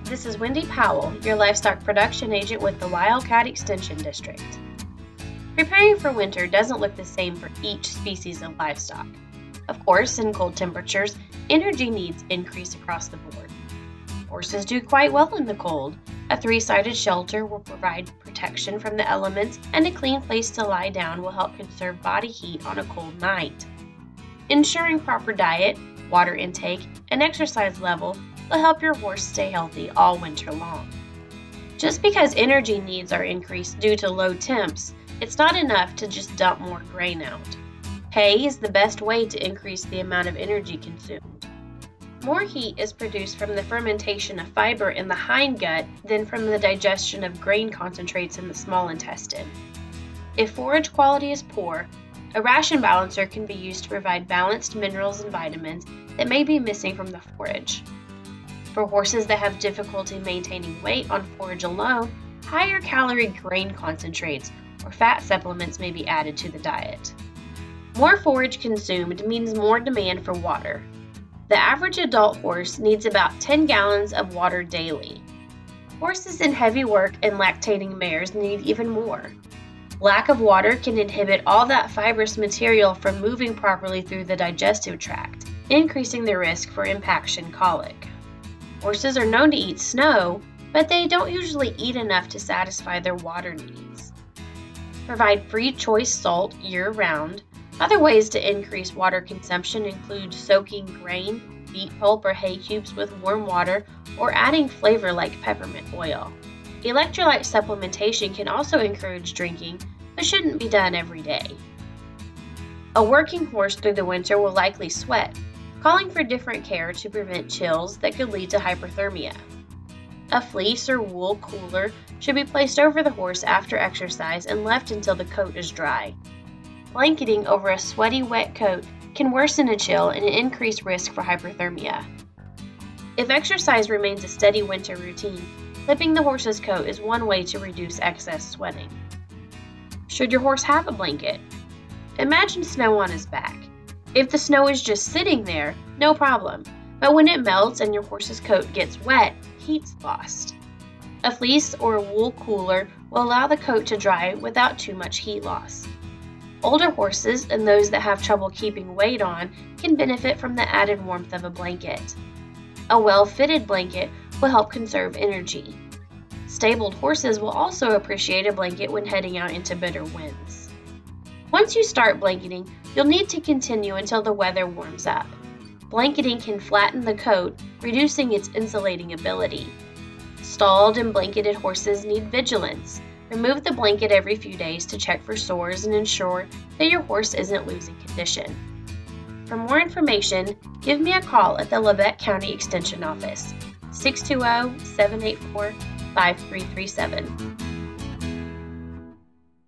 This is Wendy Powell, your livestock production agent with the Wildcat Extension District. Preparing for winter doesn't look the same for each species of livestock. Of course, in cold temperatures, energy needs increase across the board. Horses do quite well in the cold. A 3-sided shelter will provide protection from the elements, and a clean place to lie down will help conserve body heat on a cold night. Ensuring proper diet, water intake, and exercise level will help your horse stay healthy all winter long. Just because energy needs are increased due to low temps, it's not enough to just dump more grain out. Hay is the best way to increase the amount of energy consumed. More heat is produced from the fermentation of fiber in the hindgut than from the digestion of grain concentrates in the small intestine. If forage quality is poor, a ration balancer can be used to provide balanced minerals and vitamins that may be missing from the forage. For horses that have difficulty maintaining weight on forage alone, higher calorie grain concentrates or fat supplements may be added to the diet. More forage consumed means more demand for water. The average adult horse needs about 10 gallons of water daily. Horses in heavy work and lactating mares need even more. Lack of water can inhibit all that fibrous material from moving properly through the digestive tract, increasing the risk for impaction colic. Horses are known to eat snow, but they don't usually eat enough to satisfy their water needs. Provide free choice salt year-round. Other ways to increase water consumption include soaking grain, beet pulp, or hay cubes with warm water, or adding flavor like peppermint oil. Electrolyte supplementation can also encourage drinking, but shouldn't be done every day. A working horse through the winter will likely sweat, calling for different care to prevent chills that could lead to hyperthermia. A fleece or wool cooler should be placed over the horse after exercise and left until the coat is dry. Blanketing over a sweaty, wet coat can worsen a chill and increase risk for hyperthermia. If exercise remains a steady winter routine, clipping the horse's coat is one way to reduce excess sweating. Should your horse have a blanket? Imagine snow on his back. If the snow is just sitting there, no problem, but when it melts and your horse's coat gets wet, heat's lost. A fleece or a wool cooler will allow the coat to dry without too much heat loss. Older horses and those that have trouble keeping weight on can benefit from the added warmth of a blanket. A well-fitted blanket will help conserve energy. Stabled horses will also appreciate a blanket when heading out into bitter winds. Once you start blanketing, you'll need to continue until the weather warms up. Blanketing can flatten the coat, reducing its insulating ability. Stalled and blanketed horses need vigilance. Remove the blanket every few days to check for sores and ensure that your horse isn't losing condition. For more information, give me a call at the Labette County Extension Office, 620-784-5337.